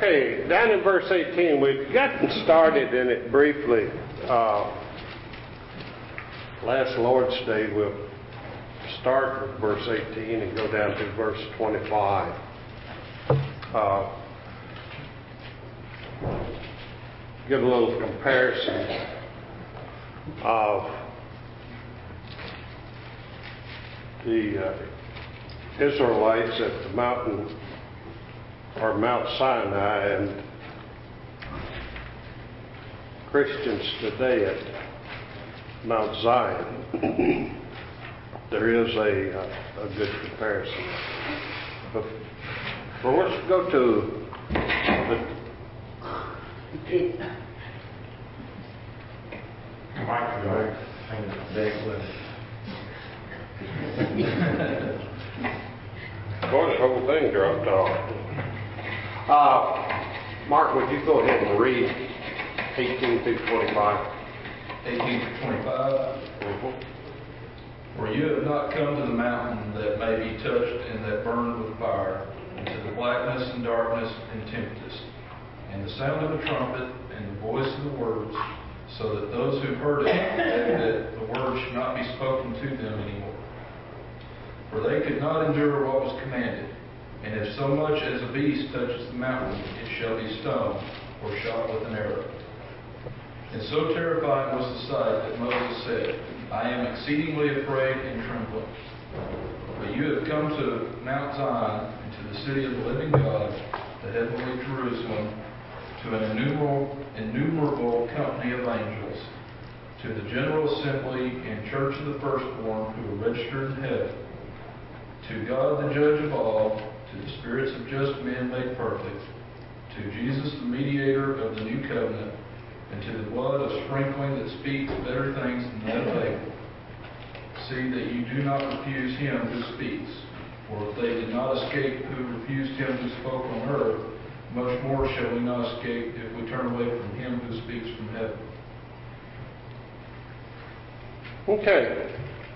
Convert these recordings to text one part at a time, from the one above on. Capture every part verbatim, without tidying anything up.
Okay, down in verse eighteen, we've gotten started in it briefly. Uh, last Lord's Day, we'll start with verse eighteen and go down to verse twenty-five. Uh, give a little comparison of the uh, Israelites at the mountain or Mount Sinai and Christians today at Mount Zion. There is a, a, a good comparison. But, but let's go to the Mike, go hang the big with. Boy, the whole thing dropped off. Uh, Mark, would you go ahead and read eighteen through twenty-five? eighteen through twenty-five. Mm-hmm. For you have not come to the mountain that may be touched and that burned with fire, and to the blackness and darkness and tempest, and the sound of a trumpet and the voice of the words, so that those who heard it, that, that the word should not be spoken to them anymore. For they could not endure what was commanded. And if so much as a beast touches the mountain, it shall be stoned or shot with an arrow. And so terrifying was the sight that Moses said, I am exceedingly afraid and trembling. But you have come to Mount Zion, and to the city of the living God, the heavenly Jerusalem, to an innumerable, innumerable company of angels, to the general assembly and church of the firstborn who are registered in heaven, to God the judge of all, to the spirits of just men made perfect, to Jesus the mediator of the new covenant, and to the blood of sprinkling that speaks better things than that of Abel. See that you do not refuse him who speaks, for if they did not escape who refused him who spoke on earth, much more shall we not escape if we turn away from him who speaks from heaven. Okay.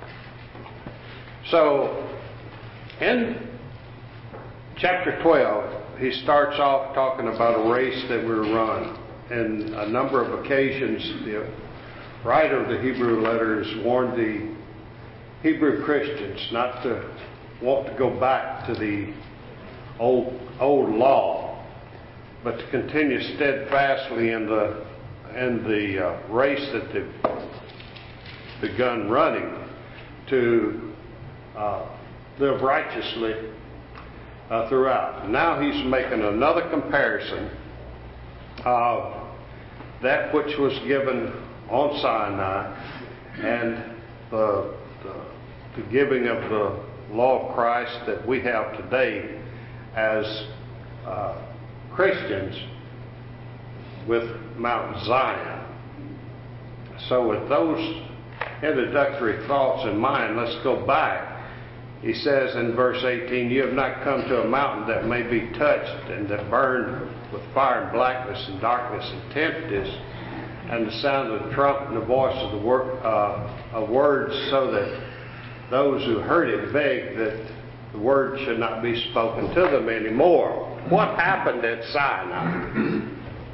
So, in chapter twelve, he starts off talking about a race that we run. And a number of occasions, the writer of the Hebrew letters warned the Hebrew Christians not to want to go back to the old old law, but to continue steadfastly in the in the uh, race that they've begun running, to uh, live righteously uh, throughout. Now he's making another comparison of that which was given on Sinai and the, the, the giving of the law of Christ that we have today as uh, Christians with Mount Zion. So with those introductory thoughts in mind, let's go back. He says in verse eighteen, you have not come to a mountain that may be touched and that burned with fire and blackness and darkness and tempest, and the sound of the trumpet and the voice of the wor- uh, of words, so that those who heard it begged that the word should not be spoken to them anymore. What happened at Sinai?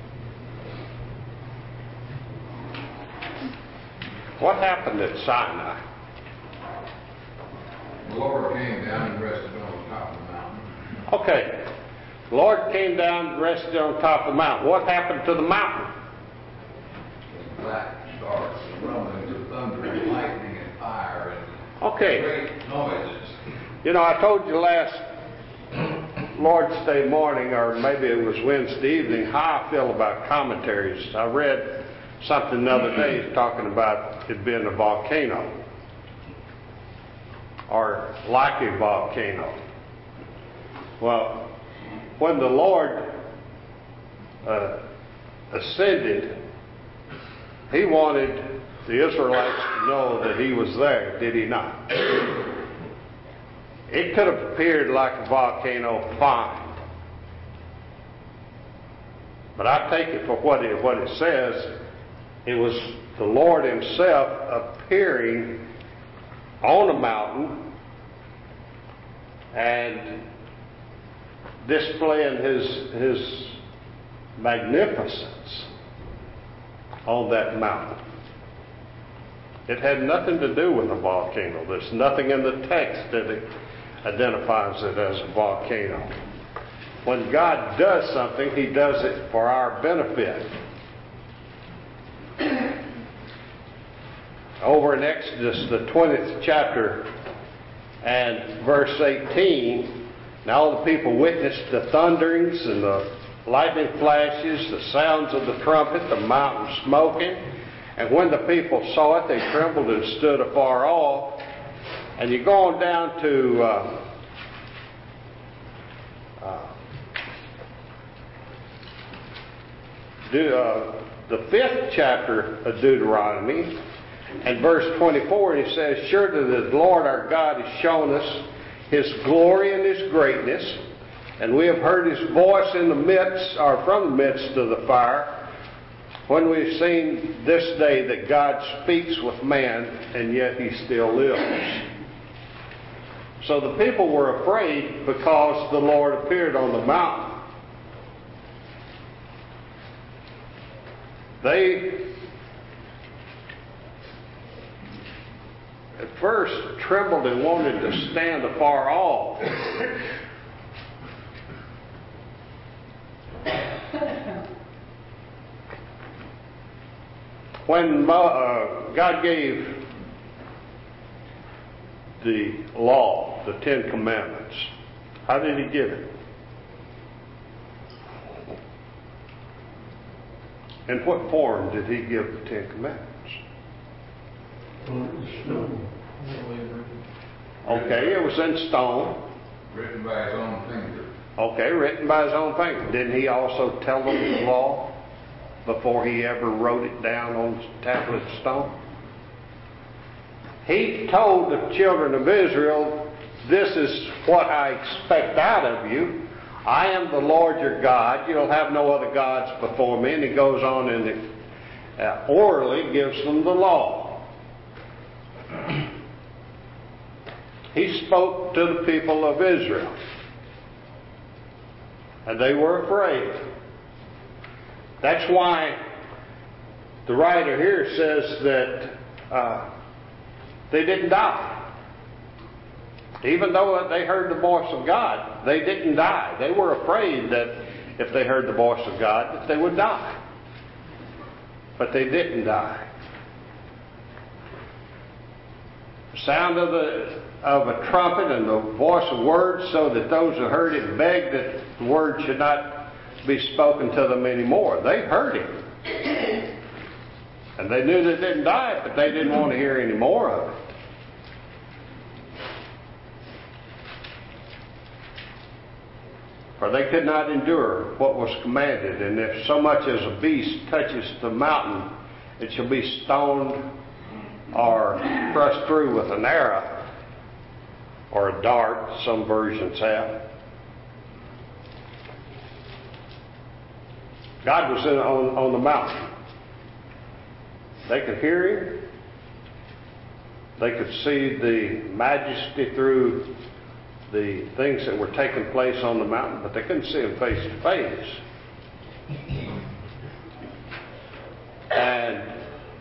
What happened at Sinai? The Lord came down and rested on top of the mountain. Okay. The Lord came down and rested on top of the mountain. What happened to the mountain? Black stars, and rumblings of thunder and lightning and fire and Okay. great noises. You know, I told you last Lord's Day morning, or maybe it was Wednesday evening, how I feel about commentaries. I read something the other day talking about it being a volcano, or like a volcano. Well, when the Lord uh, ascended, he wanted the Israelites to know that he was there, did he not? It could have appeared like a volcano fine, but I take it for what it, what it says. It was the Lord himself appearing on a mountain and displaying his his magnificence on that mountain. It had nothing to do with a volcano. There's nothing in the text that it identifies it as a volcano. When God does something, He does it for our benefit. Over in Exodus, the twentieth chapter and verse eighteen, now all the people witnessed the thunderings and the lightning flashes, the sounds of the trumpet, the mountain smoking. And when the people saw it, they trembled and stood afar off. And you go on down to uh, uh, do, uh, the fifth chapter of Deuteronomy, and verse twenty-four, and he says, "Surely the Lord our God has shown us His glory and His greatness, and we have heard His voice in the midst, or from the midst of the fire, when we've seen this day that God speaks with man, and yet He still lives." So the people were afraid because the Lord appeared on the mountain. They at first trembled and wanted to stand afar off. When uh, God gave the law, the Ten Commandments, how did He give it? In what form did He give the Ten Commandments? Okay, it was in stone. Written by His own finger. Okay, written by His own finger. Didn't He also tell them the law before He ever wrote it down on the tablet of stone? He told the children of Israel, "This is what I expect out of you. I am the Lord your God. You'll have no other gods before me." And He goes on and uh, orally gives them the law. He spoke to the people of Israel, and they were afraid. That's why the writer here says that uh, they didn't die. Even though they heard the voice of God, they didn't die. They were afraid that if they heard the voice of God, that they would die. But they didn't die. The sound of the of a trumpet and the voice of words, so that those who heard it begged that the word should not be spoken to them anymore. They heard Him. And they knew they didn't die, but they didn't want to hear any more of it. For they could not endure what was commanded. And if so much as a beast touches the mountain, it shall be stoned or thrust through with an arrow or a dart, some versions have. God was in, on, on the mountain. They could hear Him. They could see the majesty through the things that were taking place on the mountain, but they couldn't see Him face to face. And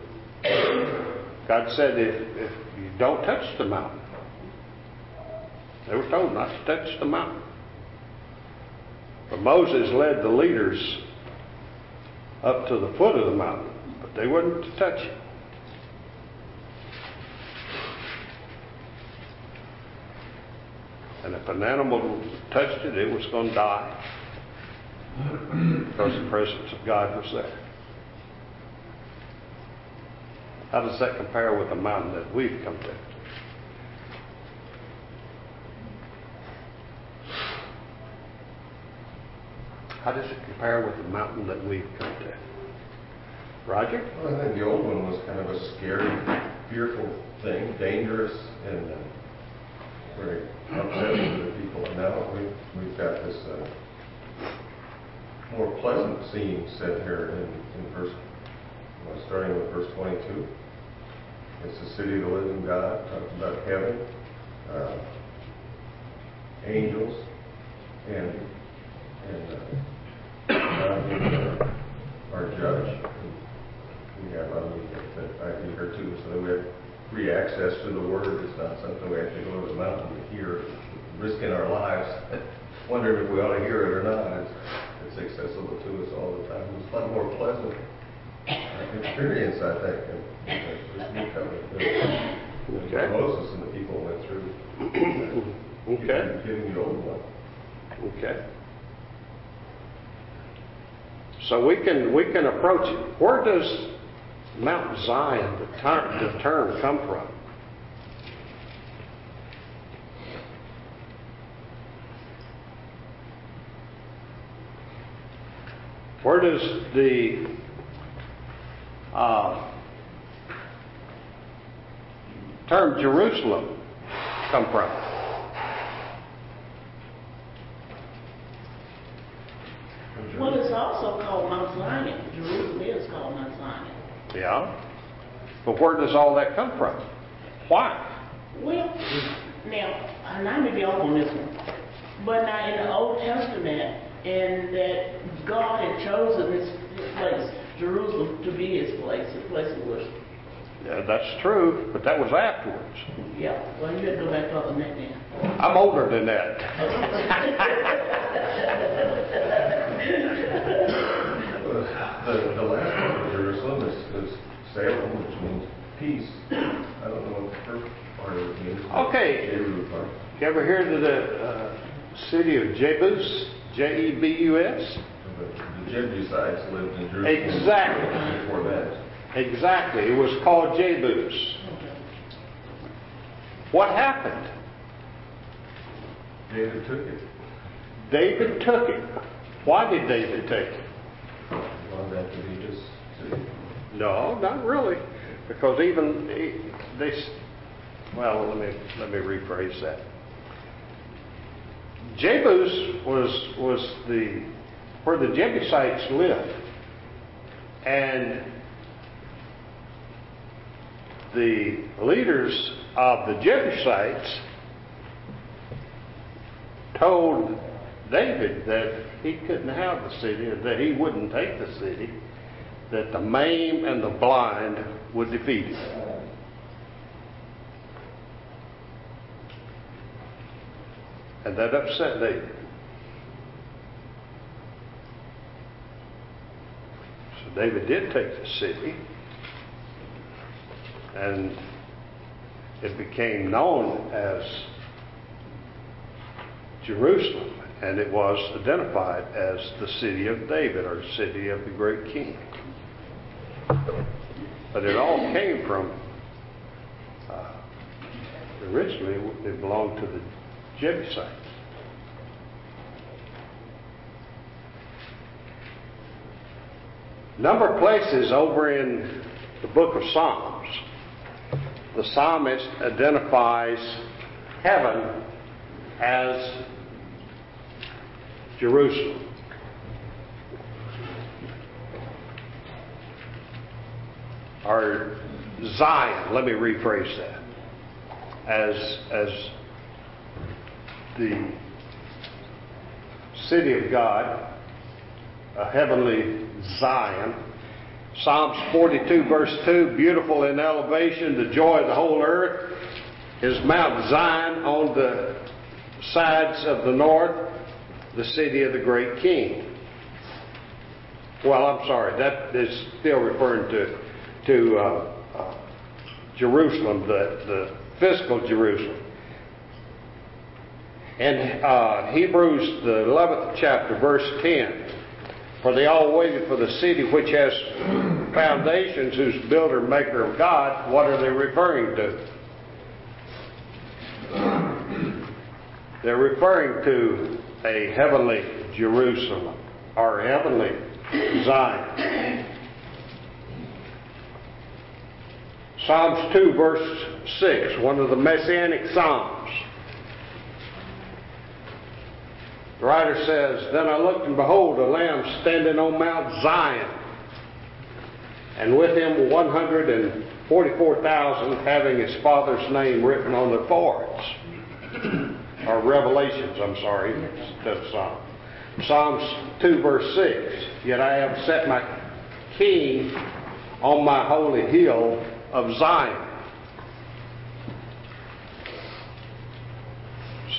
God said, if, if you don't touch the mountain, they were told not to touch the mountain. But Moses led the leaders up to the foot of the mountain, but they wouldn't touch it. And if an animal touched it, it was going to die, because the presence of God was there. How does that compare with the mountain that we've come to? How does it compare with the mountain that we've come to? Roger? Well, I think the old one was kind of a scary, fearful thing, dangerous, and uh, very upsetting to the people. And now we've, we've got this uh, more pleasant scene set here in, in verse, well, starting with verse twenty-two. It's the city of the living God, talking about heaven, uh, angels, and and uh, God being free access to the Word. It's not something we have to go to the mountain to hear, risking our lives, wondering if we ought to hear it or not. It's, it's accessible to us all the time. It's a lot more pleasant experience, I think, than this new covenant that Okay. Moses and the people went through. Okay. Getting the old one. Okay. So we can we can approach it. Where does Mount Zion, the term, the term, come from? Where does the uh, term Jerusalem come from? Well, it's also called Mount Zion. Jerusalem is called Mount Zion. Yeah. But where does all that come from? Why? Well, now, and I may be off on this one, but now in the Old Testament, and that God had chosen this, this place, Jerusalem, to be His place, His place of worship. Yeah, that's true, but that was afterwards. Yeah, well, you had to go back further than that then. I'm older than that. The, the last part of Jerusalem is, is Salem, which means peace. I don't know what the first part of it means. Okay. Jeru part. You ever heard of the uh, city of Jebus? J E B U S? The, the Jebusites lived in Jerusalem. Exactly. Before that. Exactly. It was called Jebus. What happened? David took it. David took it. Why did David take it? He wanted that to be his city. No, not really. Because even they, well, let me let me rephrase that. Jebus was was the where the Jebusites lived, and the leaders of the Jebusites told David that he couldn't have the city, or that he wouldn't take the city, that the maimed and the blind would defeat him. And that upset David. So David did take the city, and it became known as Jerusalem, and it was identified as the city of David, or city of the great king. But it all came from, uh, originally it belonged to the Jebusites. Number of places over in the book of Psalms, the psalmist identifies heaven as Jerusalem. Or Zion, let me rephrase that, as, as the city of God, a heavenly Zion. Psalms forty-two verse two, beautiful in elevation, the joy of the whole earth, is Mount Zion on the sides of the north, the city of the great king. Well, I'm sorry, that is still referring to, to uh, uh, Jerusalem, the, the physical Jerusalem. In uh, Hebrews, the eleventh chapter, verse ten, for they all waited for the city which has foundations, whose builder, maker of God. What are they referring to? They're referring to a heavenly Jerusalem, or heavenly Zion. Psalms two verse six, one of the Messianic Psalms. The writer says, then I looked, and behold, a Lamb standing on Mount Zion, and with him one hundred forty-four thousand, having his Father's name written on their foreheads. Or Revelations, I'm sorry, instead of Psalms. Psalms two verse six, yet I have set my King on my holy hill of Zion.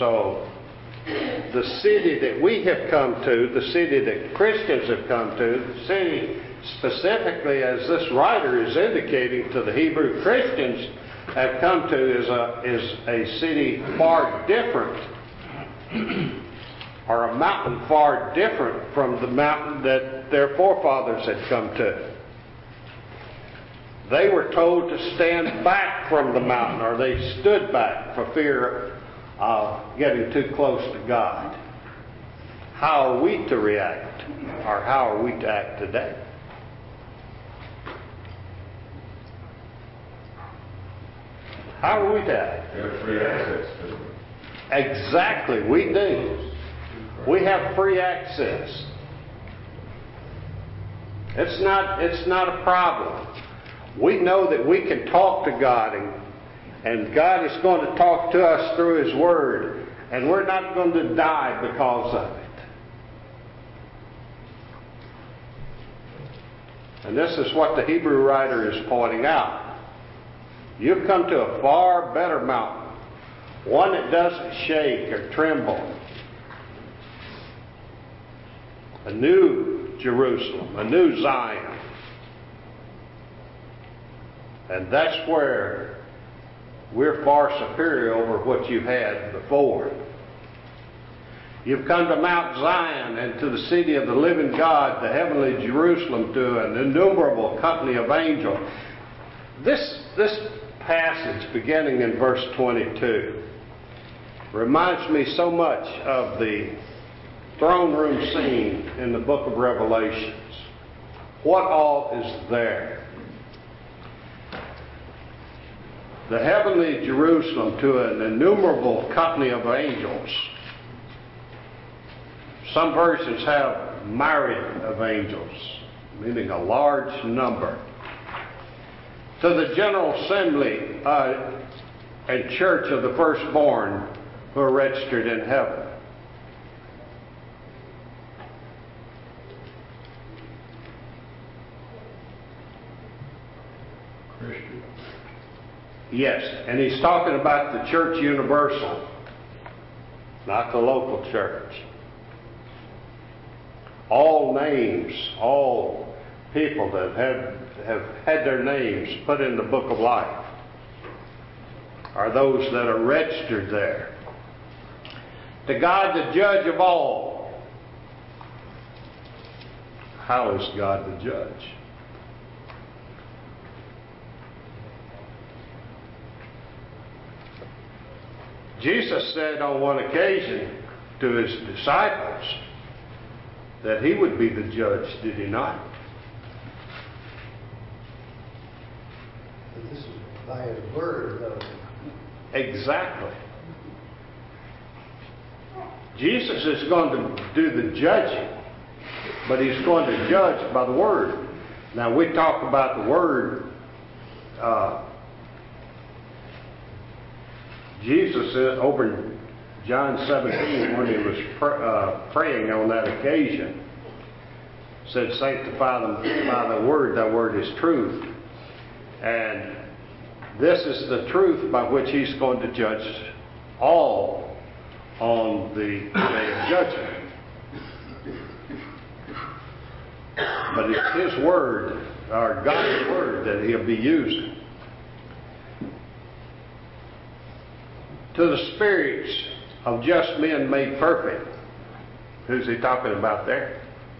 So the city that we have come to, the city that Christians have come to, the city specifically, as this writer is indicating to the Hebrew Christians, have come to is a, is a city far different, or a mountain far different from the mountain that their forefathers had come to. They were told to stand back from the mountain, or they stood back for fear of getting too close to God. How are we to react, or how are we to act today? How are we to act? We have free access to it. Exactly, we do. We have free access. It's not, it's not a problem. We know that we can talk to God, and, and God is going to talk to us through His Word, and we're not going to die because of it. And this is what the Hebrew writer is pointing out. You've come to a far better mountain, one that doesn't shake or tremble. A new Jerusalem, a new Zion. And that's where we're far superior over what you had before. You've come to Mount Zion and to the city of the living God, the heavenly Jerusalem, to an innumerable company of angels. This, this passage, beginning in verse twenty-two, reminds me so much of the throne room scene in the book of Revelations. What all is there? The heavenly Jerusalem to an innumerable company of angels. Some versions have myriad of angels, meaning a large number. To the general assembly uh, and church of the firstborn who are registered in heaven. Christian. Yes, and he's talking about the church universal, not the local church. All names, all people that have, have had their names put in the book of life are those that are registered there. To God, the judge of all. How is God the judge? Jesus said on one occasion to His disciples that He would be the judge, did He not? But this is by His word, though. Exactly. Jesus is going to do the judging, but He's going to judge by the Word. Now, we talk about the Word. Uh, Jesus, uh, over in John seventeen, when He was pr- uh, praying on that occasion, said, "Sanctify them by the Word, Thy Word is truth." And this is the truth by which He's going to judge all on the day of judgment. But it's His Word, or God's Word, that He'll be using. To the spirits of just men made perfect. Who's He talking about there?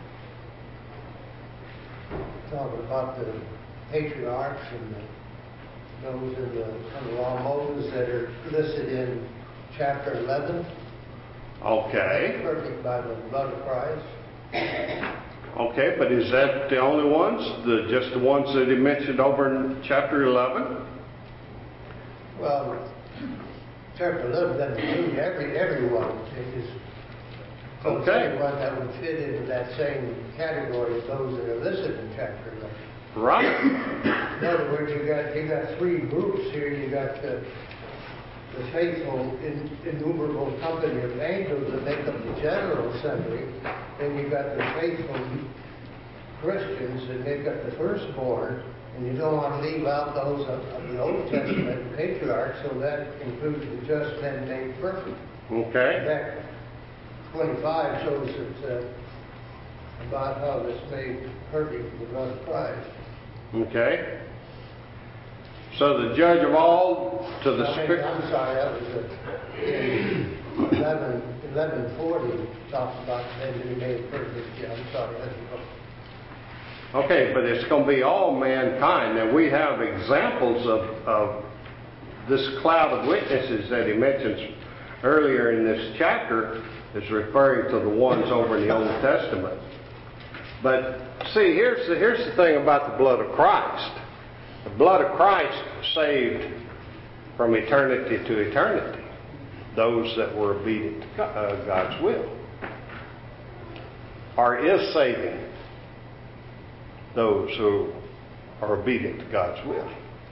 Talking about the patriarchs and the, those in the, in the law of Moses that are listed in chapter eleven. Okay. Perfect by the blood of Christ. Okay, but is that the only ones? The just the ones that He mentioned over in chapter eleven? Well, chapter eleven doesn't include every everyone. It is Okay. everyone that would fit into that same category as those that are listed in chapter eleven. Right. In other words, you got you got three groups here. You got the, the faithful, in, innumerable company of angels that make up the general assembly. Then you got the faithful Christians that make up the firstborn. And you don't want to leave out those of, of the Old Testament patriarchs, so that includes the just men made perfect. Okay. In fact, twenty-five shows it, uh, about how this made perfect the blood of Christ. Okay. So the judge of all to the I think- Spirit. I'm sorry, that was uh, eleven, eleven forty, talks about then to be made perfect. Yeah, I'm sorry, that's wrong. Okay, but it's going to be all mankind. Now we have examples of, of this cloud of witnesses that he mentions earlier in this chapter is referring to the ones over in the Old Testament. But see, here's the, here's the thing about the blood of Christ. The blood of Christ saved from eternity to eternity those that were obedient to uh, God's will, or is saving those who are obedient to God's will.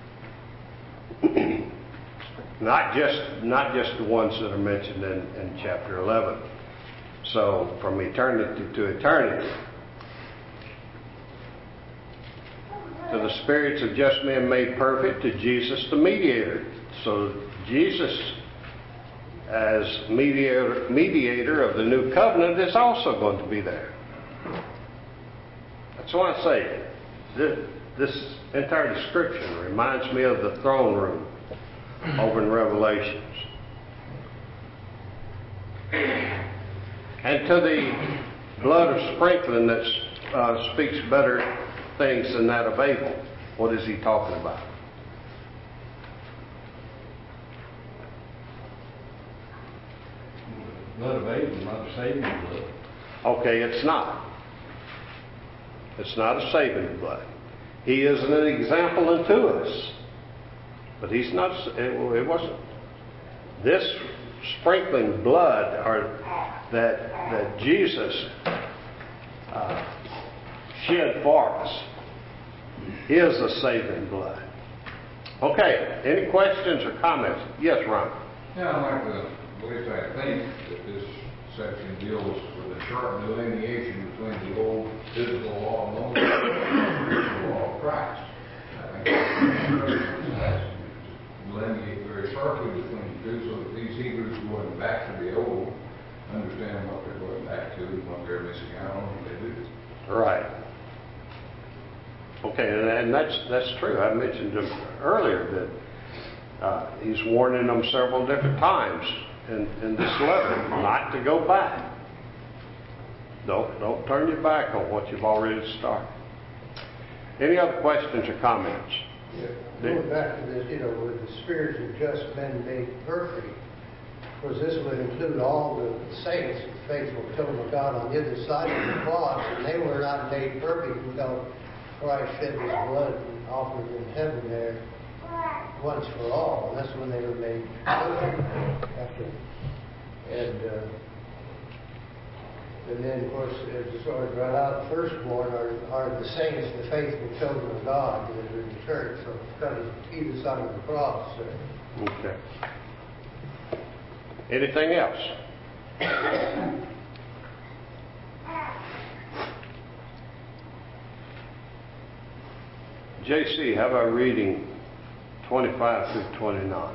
Not just not just the ones that are mentioned in, in chapter eleven. So from eternity to eternity. To the spirits of just men made perfect, to Jesus the mediator. So Jesus, as mediator, mediator of the new covenant, is also going to be there. That's why I say this, this entire description reminds me of the throne room over in Revelations. And to the blood of sprinkling that uh, speaks better things than that of Abel, what is he talking about? The blood of Abel is not a saving blood. Okay, it's not. It's not a saving blood. He is an example unto us. But he's not, it, it wasn't. This sprinkling blood or that, that Jesus uh, shed for us is a saving blood. Okay, any questions or comments? Yes, Ron. Yeah, I like the, at least I think that this section deals with a sharp delineation between the old physical law and the old spiritual law of Christ. I think that's delineate very sharply between the two, so that these Hebrews going back to the old understand what they're going back to and what they're missing out on when they do. Right. Okay, and, and that's that's true. I mentioned earlier that uh, he's warning them several different times in, in this letter not to go back. Don't don't turn your back on what you've already started. Any other questions or comments? Yeah, going back to this, you know, with the spirits of just men made perfect, because this would include all the saints, faithful children of God on the other side of the cross, and they were not made perfect until Christ shed his blood and offered in heaven there once for all. And that's when they were made perfect. After, and uh, and then, of course, as the story brought out, firstborn are, are the saints, the faithful children of God that are in the church. So it's kind of either side of the cross. So. Okay. Anything else? J C, how about reading twenty-five through twenty-nine?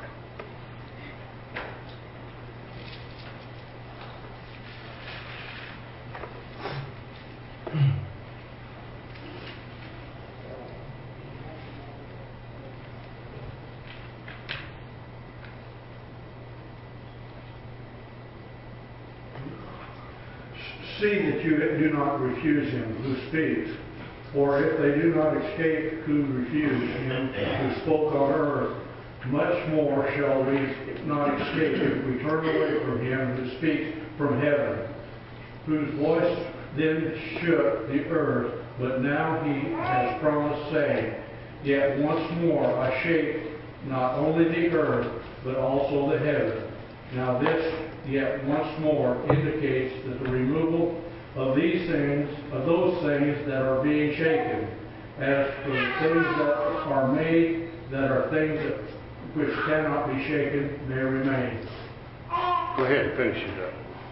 See that you do not refuse him who speaks, for if they do not escape who refuse him who spoke on earth, much more shall we not escape if we turn away from him who speaks from heaven, whose voice then shook the earth, but now he has promised, saying, Yet once more I shake not only the earth, but also the heaven. Now this yet once more indicates that the removal of these things, of those things that are being shaken, as for the things that are made, that are things that which cannot be shaken, may remain. Go ahead and finish it up.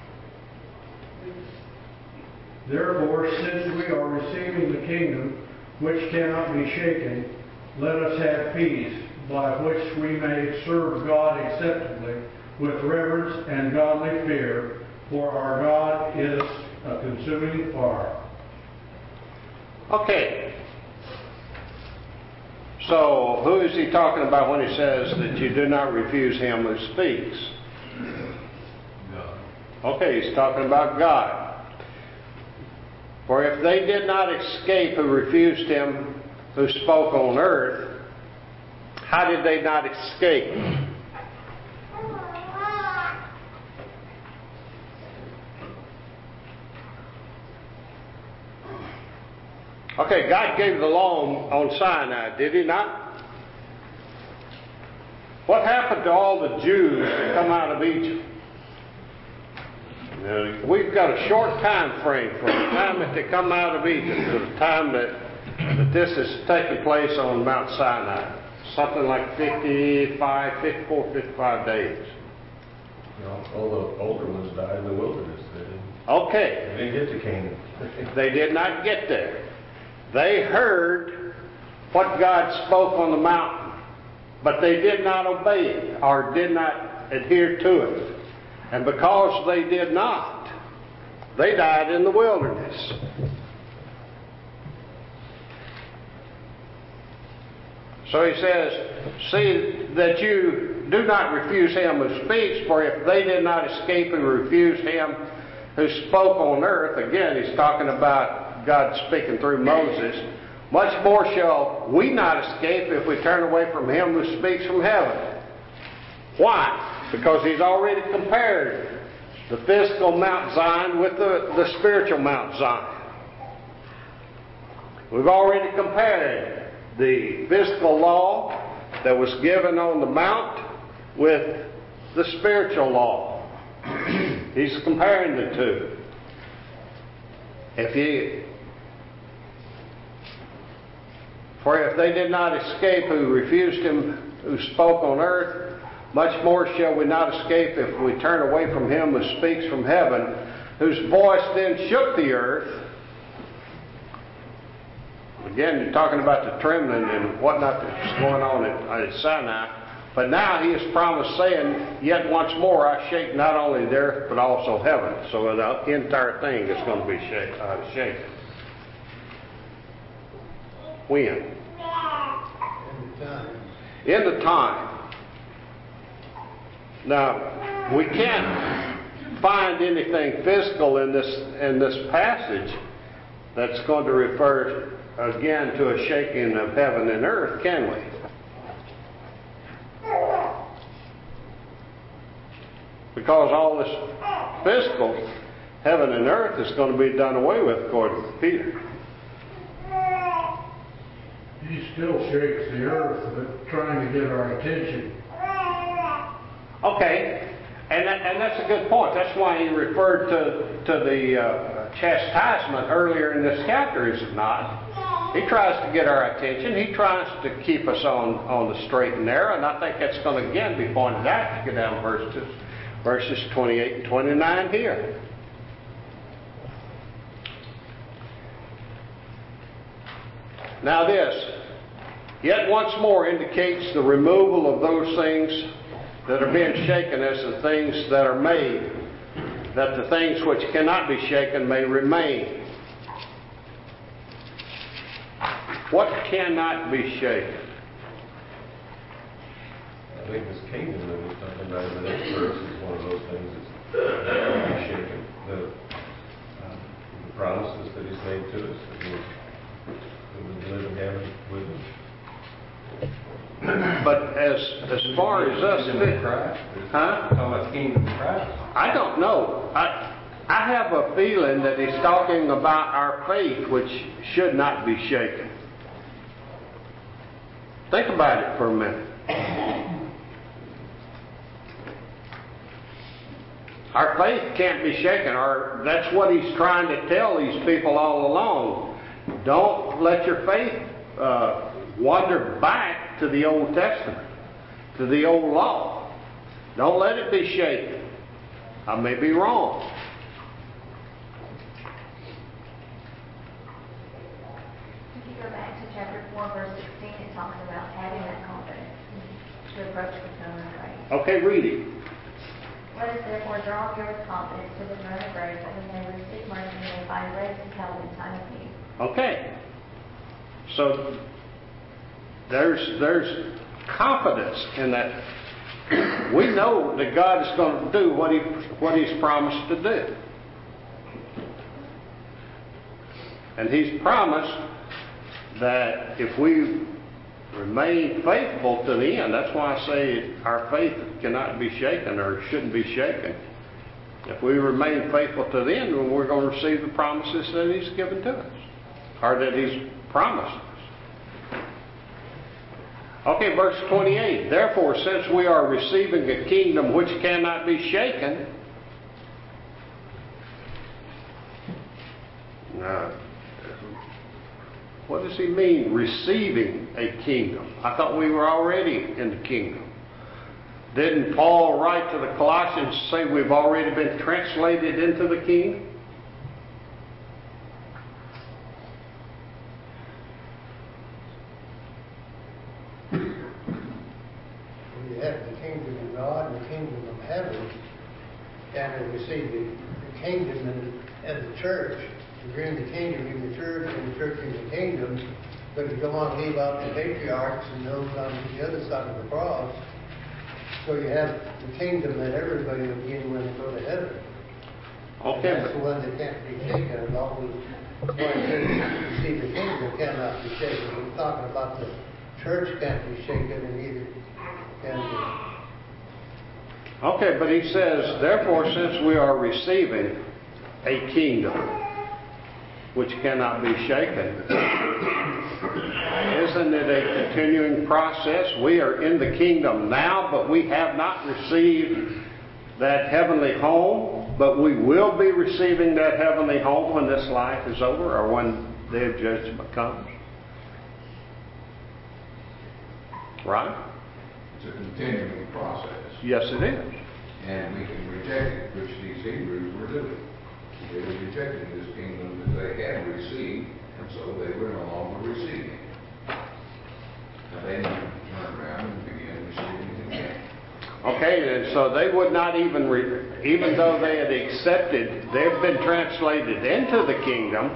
Therefore, since we are receiving the kingdom which cannot be shaken, let us have peace, by which we may serve God acceptably with reverence and godly fear, for our God is a consuming fire. Okay. So, who is he talking about when he says that you do not refuse him who speaks? God. Okay, he's talking about God. For if they did not escape who refused him who spoke on earth, how did they not escape? Okay, God gave the law on Sinai, did he not? What happened to all the Jews that come out of Egypt? Now, we've got a short time frame from the time that they come out of Egypt to the time that, that this is taking place on Mount Sinai. Something like fifty-five, fifty-four, fifty-five days. You know, all the older ones died in the wilderness. They didn't, Okay. they didn't get to Canaan. They did not get there. They heard what God spoke on the mountain, but they did not obey it or did not adhere to it. And because they did not, they died in the wilderness. So he says, see that you do not refuse him who speaks, for if they did not escape who refused him who spoke on earth, again he's talking about God speaking through Moses, much more shall we not escape if we turn away from him who speaks from heaven. Why? Because he's already compared the physical Mount Zion with the, the spiritual Mount Zion. We've already compared the physical law that was given on the mount with the spiritual law. He's comparing the two. If you For if they did not escape who refused him who spoke on earth, much more shall we not escape if we turn away from him who speaks from heaven, whose voice then shook the earth. Again, you're talking about the trembling and whatnot that's going on at, at Sinai. But now he has promised, saying, yet once more I shake not only the earth, but also heaven. So the entire thing is going to be shake, uh, shaken. When? In the time. In the time. Now, we can't find anything physical in this in this passage that's going to refer again to a shaking of heaven and earth, can we? Because all this physical, heaven and earth, is going to be done away with, according to Peter. He still shakes the earth, but trying to get our attention. Okay, and that, and that's a good point. That's why he referred to to the uh, chastisement earlier in this chapter, is it not? He tries to get our attention. He tries to keep us on, on the straight and narrow, and I think that's going to again be pointed out if you go down verses verses twenty-eight and twenty-nine here. Now this, yet once more indicates the removal of those things that are being shaken as the things that are made, that the things which cannot be shaken may remain. What cannot be shaken? I think this kingdom that we're talking about in the next verse is one of those things that's not be shaken. The, uh, the promises that he's made to us, that we'll, that we'll live in heaven with him. But as as far as us, Kingdom of Christ. huh? Talking about the kingdom of Christ. I don't know. I I have a feeling that he's talking about our faith, which should not be shaken. Think about it for a minute. Our faith can't be shaken, or that's what he's trying to tell these people all along. Don't let your faith uh, wander back to the Old Testament, to the old law. Don't let it be shaken. I may be wrong. If you go back to chapter four, verse sixteen, it talks about having that confidence to approach the throne of grace. Okay, read it. Let us therefore draw near with confidence to the throne of grace, that we may receive mercy and may find grace and help in time of need. Okay. So there's there's confidence in that. We know that God is going to do what he what He's promised to do. And He's promised that if we remain faithful to the end, that's why I say our faith cannot be shaken or shouldn't be shaken. If we remain faithful to the end, then we're going to receive the promises that He's given to us, or that He's promised us. Okay, verse twenty-eight. Therefore, since we are receiving a kingdom which cannot be shaken, now, what does he mean, receiving a kingdom? I thought we were already in the kingdom. Didn't Paul write to the Colossians say we've already been translated into the kingdom? You have the kingdom of God and the kingdom of heaven, and we see the, the kingdom and, and the church. You bring the kingdom in the church and the church in the kingdom, but you don't want to leave out the patriarchs and those on the other side of the cross. So you have the kingdom that everybody will be in when they go to heaven. Okay, and that's the one that can't be shaken. And always, that's why it says, you see, the kingdom cannot be shaken. We're talking about the church can't be shaken, and neither can be. Okay, but he says, therefore, since we are receiving a kingdom which cannot be shaken, isn't it a continuing process? We are in the kingdom now, but we have not received that heavenly home, but we will be receiving that heavenly home when this life is over, or when the day of judgment comes. Right? It's a continuing process. Yes, it is. And we can reject it, which these Hebrews were doing. They were rejecting this kingdom that they had received, and so they were no longer receiving it. And they need to turn around and begin receiving it again. Okay, and so they would not even, re- even though they had accepted, they've been translated into the kingdom,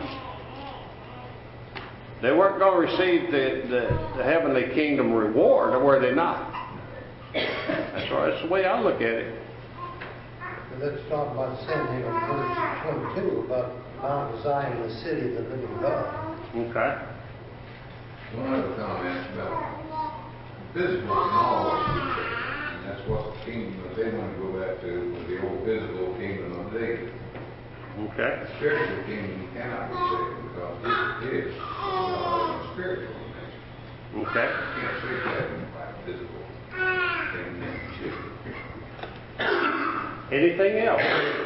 they weren't going to receive the, the, the heavenly kingdom reward, or were they not? That's right, that's the way I look at it. Let's talk about the same thing in verse twenty-two about Mount Zion, the city of the living God. Okay. One other comment about physical can always be shaken. And that's what the kingdom that they want to go back to, was the old physical kingdom of David. Okay. The spiritual kingdom cannot be shaken because it is uh, spiritual in nature. Okay. You can't shake that by physical thing that you shake. Anything else?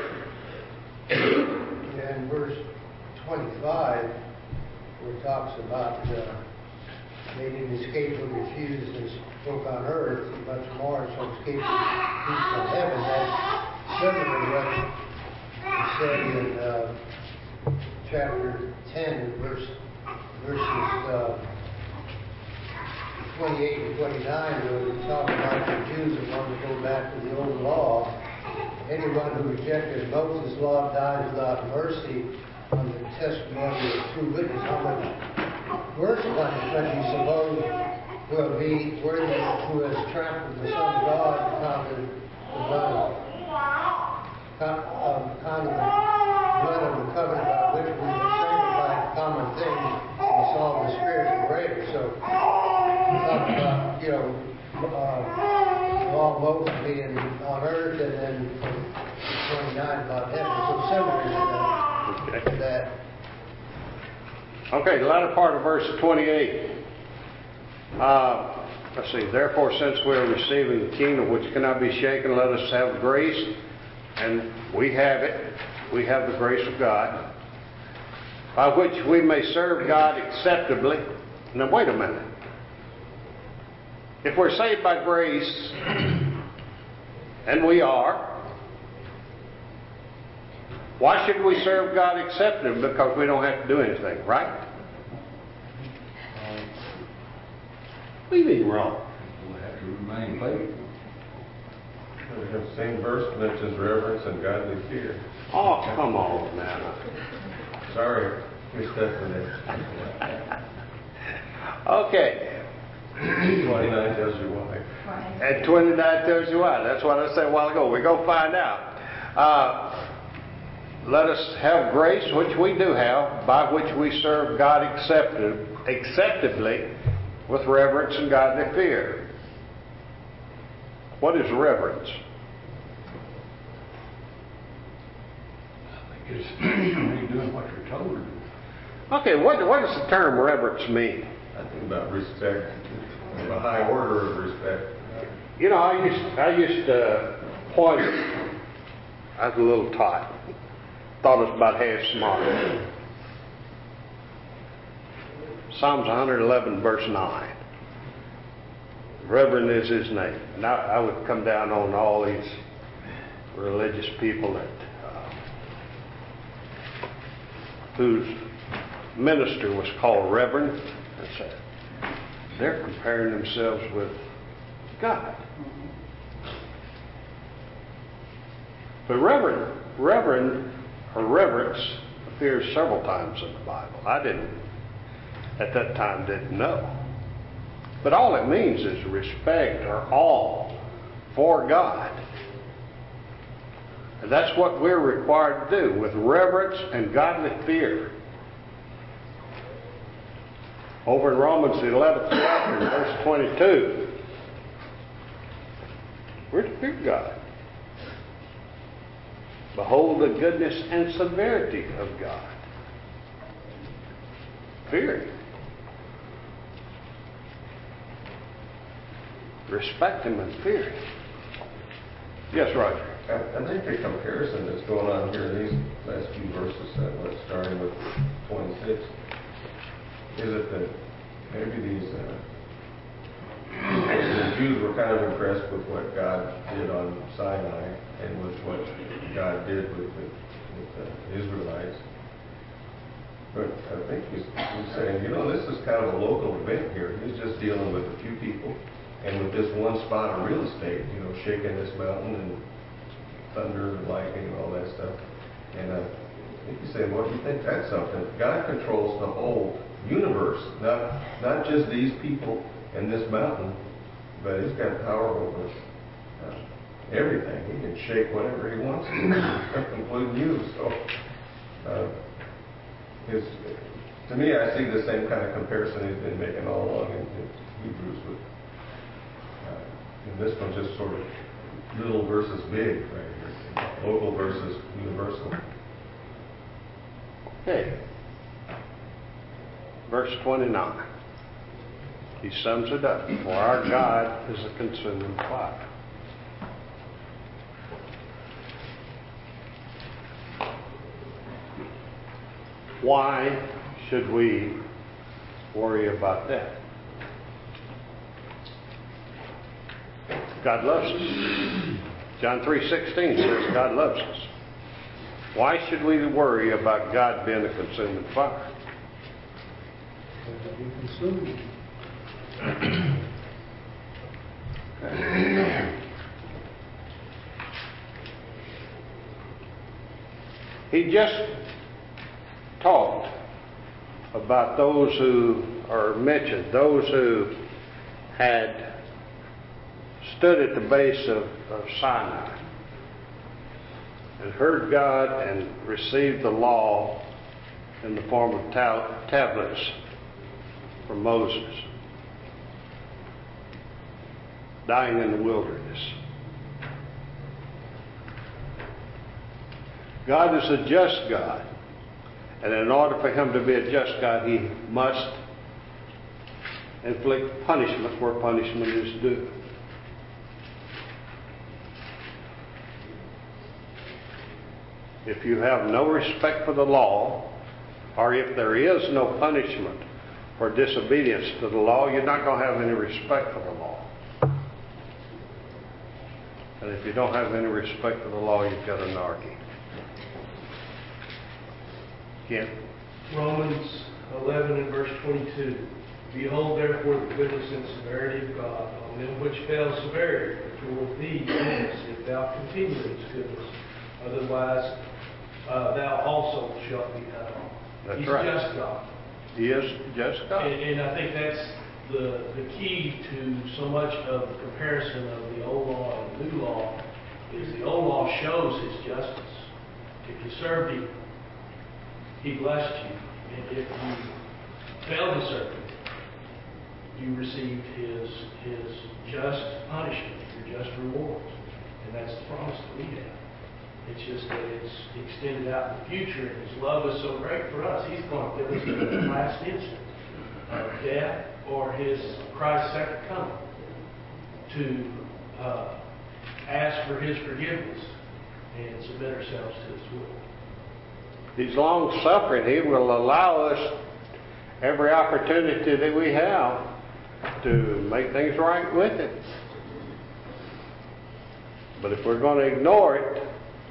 Yeah, in verse twenty-five, where it talks about uh, they didn't escape or refuse and spoke on earth, much more shall escape peace from heaven. That's similar to what it said in uh, chapter ten, verse, verses uh, twenty-eight and twenty-nine, where we talk about the Jews that want to go back to the old law. Anyone who rejected Moses' law dies without mercy on the testimony of two witnesses. How much worse punishment do you suppose will be worthy who has trampled the Son of God upon the, the blood of, upon the blood of the covenant by which we have sanctified common things and solve the spiritual grave. So we talk about, you know, uh, law of Moses being on earth, and then twenty-nine about heaven. So similar to that. Okay. To that. Okay, the latter part of verse twenty-eight. Uh, let's see. Therefore, since we are receiving the kingdom which cannot be shaken, let us have grace. And we have it. We have the grace of God, by which we may serve God acceptably. Now, wait a minute. If we're saved by grace, and we are, why should we serve God acceptably? Because we don't have to do anything, right? What do you mean wrong? We'll have to remain faithful. The same verse mentions reverence and godly fear. Oh, come on now. Sorry, you're stepping there. Okay. twenty-nine tells you why. And twenty-nine tells you why. That's what I said a while ago. We're going to find out. Uh, let us have grace, which we do have, by which we serve God accepted, acceptably with reverence and godly fear. What is reverence? I think it's really doing what you're told to do. Okay, what, what does the term reverence mean? I think about respect, a high order of respect. You know, I used, I used to point, I was a little tot. Thought I was about half smart. Psalms one eleven, verse nine. Reverend is his name. And I, I would come down on all these religious people that uh, whose minister was called Reverend, and said, they're comparing themselves with God. But Reverend, Reverend, or reverence appears several times in the Bible. I didn't, at that time, didn't know. But all it means is respect or awe for God. And that's what we're required to do with reverence and godly fear. Over in Romans the eleventh chapter, verse twenty-two, we're to fear God. Behold the goodness and severity of God. Fear Him. Respect Him and fear Him. Yes, Roger. I, I think the comparison that's going on here in these last few verses, uh, what, starting with twenty-six, is it that maybe these uh, the Jews were kind of impressed with what God did on Sinai and with what God did with the, with the Israelites. But I think he's, he's saying, you know, this is kind of a local event here. He's just dealing with a few people and with this one spot of real estate, you know, shaking this mountain and thunder and lightning and all that stuff. And uh, I think he's saying, well, you think that's something? God controls the whole universe, not not just these people and this mountain, but He's got power over uh, everything. He can shake whatever He wants to, including you. So, uh, his, to me, I see the same kind of comparison He's been making all along in, in Hebrews. With uh, and this one's just sort of little versus big, right here, local versus universal. Okay. Verse twenty-nine. He sums it up. For our God is a consuming fire. Why should we worry about that? God loves us. John three sixteen says God loves us. Why should we worry about God being a consuming fire? It'll be consumed. He just talked about those who are mentioned, those who had stood at the base of, of Sinai and heard God and received the law in the form of ta- tablets from Moses, dying in the wilderness. God is a just God, and in order for Him to be a just God, He must inflict punishment where punishment is due. If you have no respect for the law, or if there is no punishment for disobedience to the law, you're not going to have any respect for the law. And if you don't have any respect for the law, you've got anarchy. Ken? Romans eleven and verse twenty-two. Behold therefore the goodness and severity of God, on them which fail severity, but toward thee goodness, if thou continue in his goodness. Otherwise, uh, thou also shalt be cut off. That's He's right. just God. He is just God. And, and I think that's the, the key to so much of the comparison of the old law and the new law, is the old law shows his justice. If you served him, he blessed you. And if you failed to serve him, you received his, his just punishment, your just rewards. And that's the promise that we have. It's just that it's extended out in the future, and his love is so great for us. He's going to give us the last instant of death or his Christ's second coming to uh, ask for his forgiveness and submit ourselves to his will. He's long suffering. He will allow us every opportunity that we have to make things right with it. But if we're going to ignore it,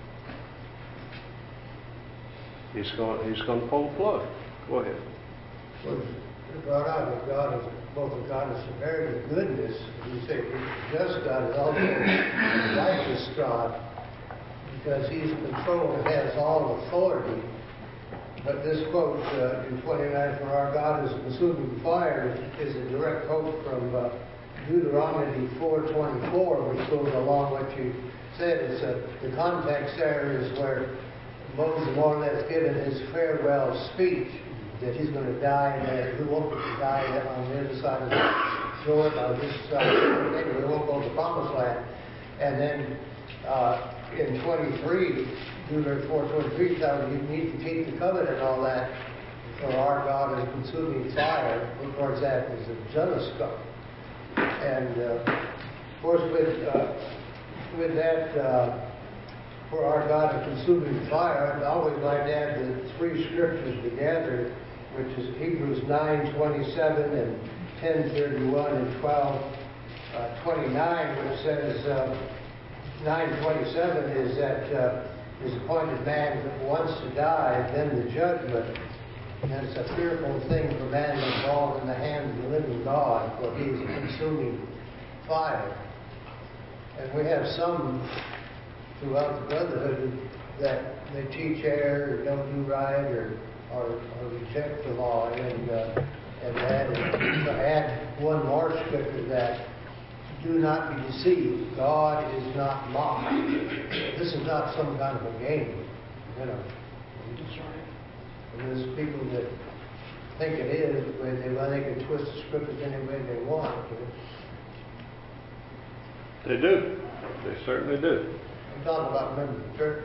He's going, he's going to pull the plug. Go ahead. Was brought out that God is both a God of severity and goodness. You say he's just God, is also a righteous God, because he's in control and has all authority. But this quote uh, in twenty-nine, for our God is a consuming fire, is, is a direct quote from uh, Deuteronomy four twenty-four, which goes along what you said. It's a, the context there is where Moses more or less given his farewell speech, that he's going to die, and that he won't die on the other side of the Jordan, on this side of the Jordan, we won't go to the promised land. And then uh, in twenty-three, Deuteronomy four twenty-three tells you you need to keep the covenant and all that, for our God is consuming fire. Of course, that is a jealous God. And uh, of course, with, uh, with that, uh, for our God a consuming fire, I'd always like to add the three scriptures together, which is Hebrews nine twenty-seven and ten thirty-one and twelve twenty-nine, which says uh, nine twenty-seven is that uh, is appointed man that wants to die, then the judgment. And it's a fearful thing for man to fall in the hands of the living God, for he is a consuming fire. And we have some throughout the brotherhood that they teach error or don't do right or or, or reject the law, and uh, and add, to add one more scripture that do not be deceived. God is not mocked. This is not some kind of a game, you know. And there's people that think it is, but they, well, they can twist the scriptures any way they want. They do. They certainly do. I'm talking about members of the church.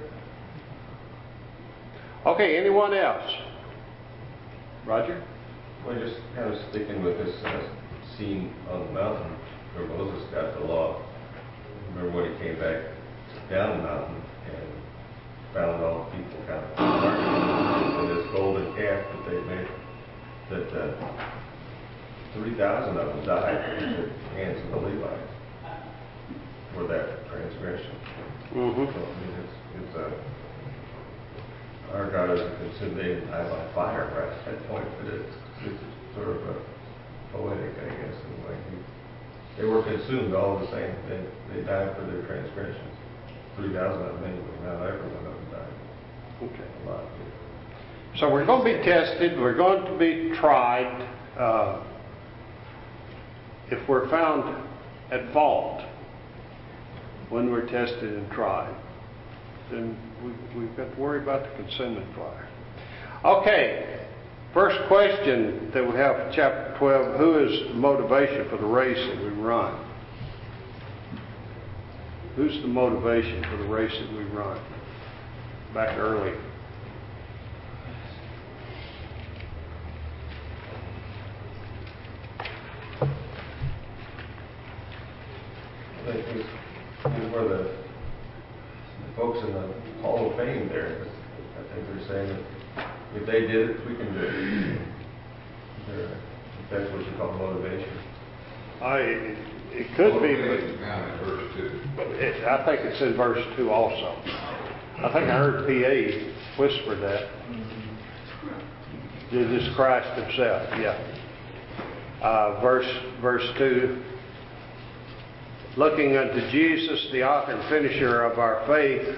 Okay, anyone else? Roger? Well, just kind of sticking with this uh, scene on the mountain where Moses got the law. Remember when he came back down the mountain and found all the people kind of marching in this golden calf that they made, that uh, three thousand of them died at the hands of the Levites for that transgression. Mm-hmm. So, I mean, it's, it's uh, our God is a consuming eye by fire right at that point, but it's, it's sort of a poetic, I guess, in a way. They were consumed all the same. They, they died for their transgressions. three thousand of them anyway, not every one of them died. Okay. A lot. So we're going to be tested. We're going to be tried. Uh, if we're found at fault when we're tested and tried, then we, we've got to worry about the consuming fire. Okay, first question that we have for chapter twelve, who is the motivation for the race that we run? Who's the motivation for the race that we run? Back early. I think this is where the, the folks in the Hall of Fame there, I think they're saying that if they did it, we can do it. They're, if that's what you call motivation. I, it, it could be, Motivation found in verse two. but it, I think it's in verse two also. I think I heard P A whisper that. It is Christ himself, yeah. uh, verse, verse two. Looking unto Jesus, the author and finisher of our faith,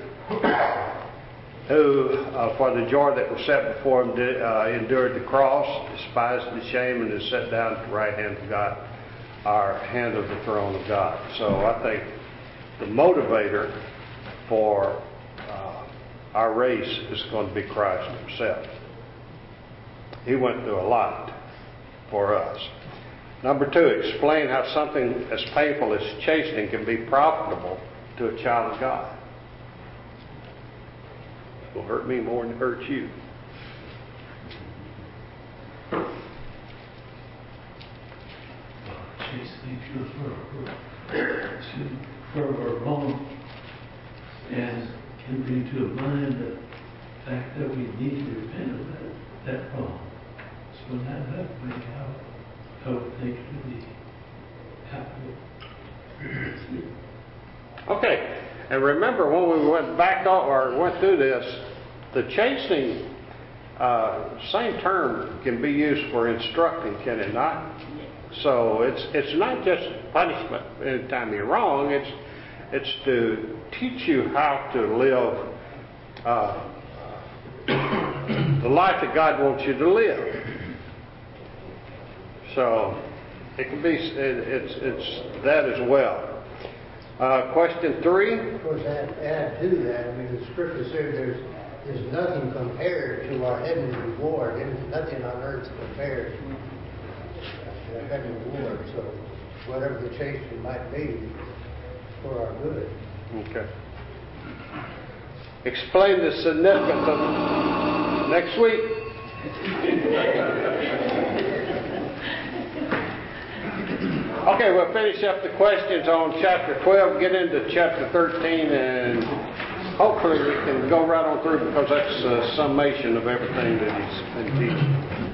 who, uh, for the joy that was set before him, did, uh, endured the cross, despised the shame, and is set down at the right hand of God, our hand of the throne of God. So I think the motivator for uh, our race is going to be Christ himself. He went through a lot for us. Number two, explain how something as painful as chastening can be profitable to a child of God. It will hurt me more than it hurts you. Chastening feels for for our wrong and can bring to a mind the fact that we need to repent of that, that wrong. So now that way out. I would think it would be happy. Okay, and remember when we went back or went through this, the chastening, uh, same term can be used for instructing, can it not? So it's it's not just punishment anytime you're wrong. It's it's to teach you how to live uh, the life that God wants you to live. So it can be, it, it's, it's that as well. Uh, question three. Of course, add, add to that, I mean, the scripture says there's, there's nothing compared to our heavenly reward. There's nothing on earth compared to the heavenly reward. So whatever the chastening might be, for our good. Okay. Explain the significance of next week. Okay, we'll finish up the questions on chapter twelve, get into chapter thirteen, and hopefully we can go right on through because that's a summation of everything that he's been teaching.